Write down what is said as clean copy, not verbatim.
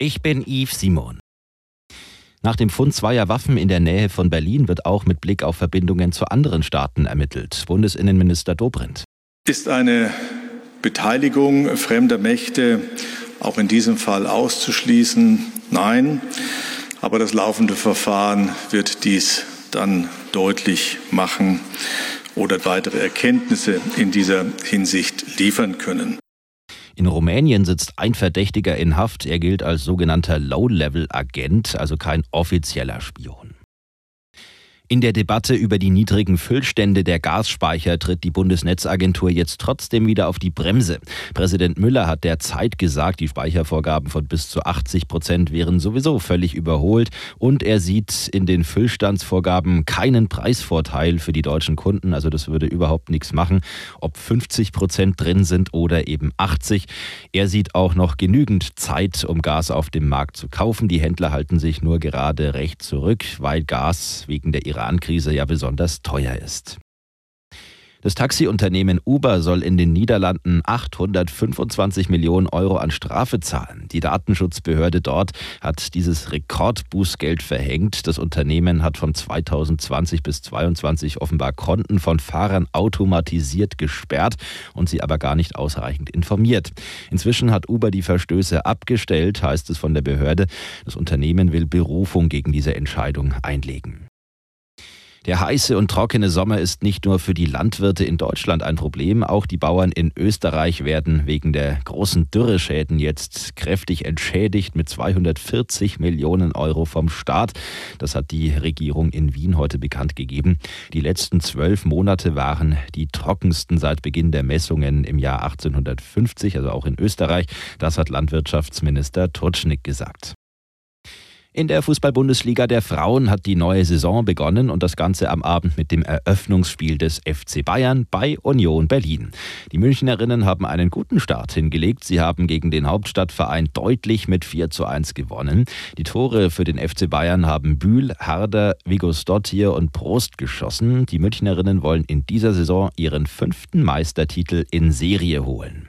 Ich bin Yves Simon. Nach dem Fund zweier Waffen in der Nähe von Berlin wird auch mit Blick auf Verbindungen zu anderen Staaten ermittelt. Bundesinnenminister Dobrindt. Ist eine Beteiligung fremder Mächte auch in diesem Fall auszuschließen? Nein. Aber das laufende Verfahren wird dies dann deutlich machen oder weitere Erkenntnisse in dieser Hinsicht liefern können. In Rumänien sitzt ein Verdächtiger in Haft. Er gilt als sogenannter Low-Level-Agent, also kein offizieller Spion. In der Debatte über die niedrigen Füllstände der Gasspeicher tritt die Bundesnetzagentur jetzt trotzdem wieder auf die Bremse. Präsident Müller hat der Zeit gesagt, die Speichervorgaben von bis zu 80% wären sowieso völlig überholt. Und er sieht in den Füllstandsvorgaben keinen Preisvorteil für die deutschen Kunden. Also das würde überhaupt nichts machen, ob 50% drin sind oder eben 80%. Er sieht auch noch genügend Zeit, um Gas auf dem Markt zu kaufen. Die Händler halten sich nur gerade recht zurück, weil Gas wegen der Iran-Krise ja besonders teuer ist. Das Taxiunternehmen Uber soll in den Niederlanden 825 Millionen Euro an Strafe zahlen. Die Datenschutzbehörde dort hat dieses Rekordbußgeld verhängt. Das Unternehmen hat von 2020 bis 2022 offenbar Konten von Fahrern automatisiert gesperrt und sie aber gar nicht ausreichend informiert. Inzwischen hat Uber die Verstöße abgestellt, heißt es von der Behörde. Das Unternehmen will Berufung gegen diese Entscheidung einlegen. Der heiße und trockene Sommer ist nicht nur für die Landwirte in Deutschland ein Problem. Auch die Bauern in Österreich werden wegen der großen Dürreschäden jetzt kräftig entschädigt mit 240 Millionen Euro vom Staat. Das hat die Regierung in Wien heute bekannt gegeben. Die letzten 12 Monate waren die trockensten seit Beginn der Messungen im Jahr 1850, also auch in Österreich. Das hat Landwirtschaftsminister Turczynk gesagt. In der Fußball-Bundesliga der Frauen hat die neue Saison begonnen und das Ganze am Abend mit dem Eröffnungsspiel des FC Bayern bei Union Berlin. Die Münchnerinnen haben einen guten Start hingelegt. Sie haben gegen den Hauptstadtverein deutlich mit 4:1 gewonnen. Die Tore für den FC Bayern haben Bühl, Harder, Vigosdottir und Prost geschossen. Die Münchnerinnen wollen in dieser Saison ihren 5. Meistertitel in Serie holen.